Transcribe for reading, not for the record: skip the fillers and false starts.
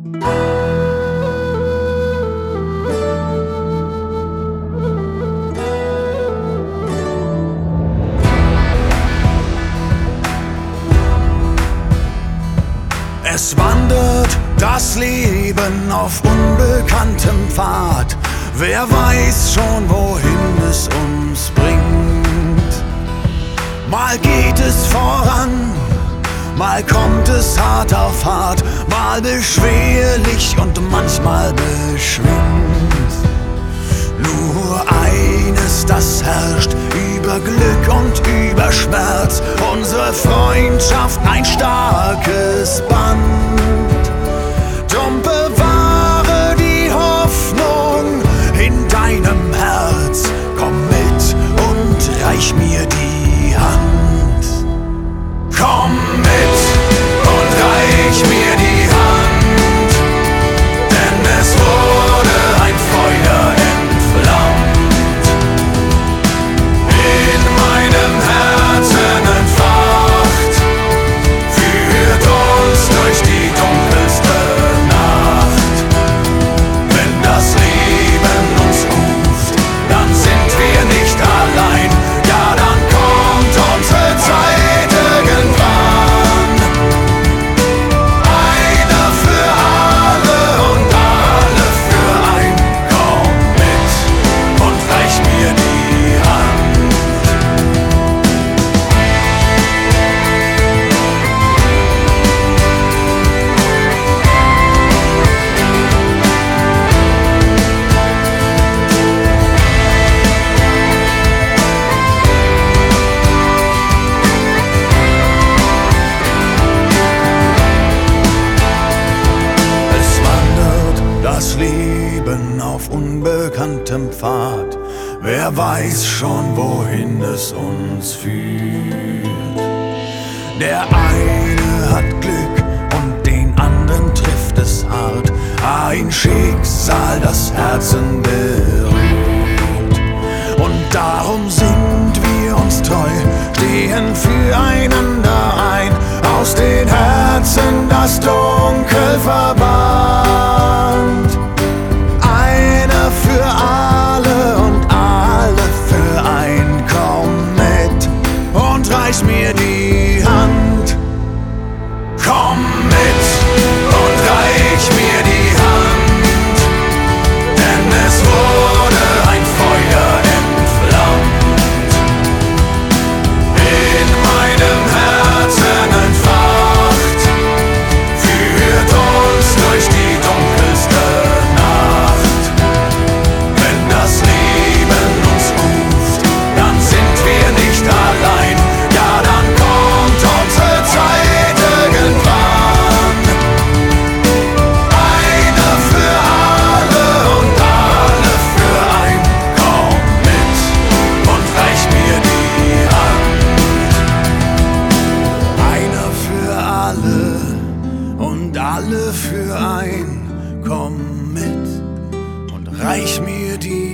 Es wandert das Leben auf unbekanntem Pfad. Wer weiß schon, wohin es uns bringt. Mal geht es voran, mal kommt es hart auf hart, mal beschwerlich und manchmal beschwingt. Nur eines, das herrscht über Glück und über Schmerz, unsere Freundschaft ein starkes Band. Drum bewahre die Hoffnung in deinem Herz, komm mit und reich mir die Hand. Komm mit und reich mir die Hand, denn es wurde ein Feuer entflammt, in meinem Herzen entfacht, führt uns durch die dunkelste Nacht. Wenn das Leben uns ruft, dann sind wir nicht allein, ja, dann kommt unsere Zeit irgendwann. Einer für alle und alle für ein, komm mit und reich mir die Hand. Es wandert das Leben auf unbekanntem Pfad. Wer weiß schon, wohin es uns führt. Der eine hat Glück und den anderen trifft es hart. Ein Schicksal, das Herzen berührt. Und darum sind wir uns treu, stehen füreinander ein, aus den Herzen das Dunkel verbannt. Einer für alle und alle für ein, komm mit und reich mir die Hand. Komm mit und reich mir die Hand, denn es wurde ein Feuer entflammt, in meinem Herzen entfacht, führt uns durch die dunkelste Nacht. Wenn das Leben uns ruft, dann sind wir nicht allein, ja, dann kommt unsere Zeit irgendwann. Einer für alle und alle für ein, komm mit und reich mir die Hand. Einer für alle und alle für ein, komm mit und reich mir die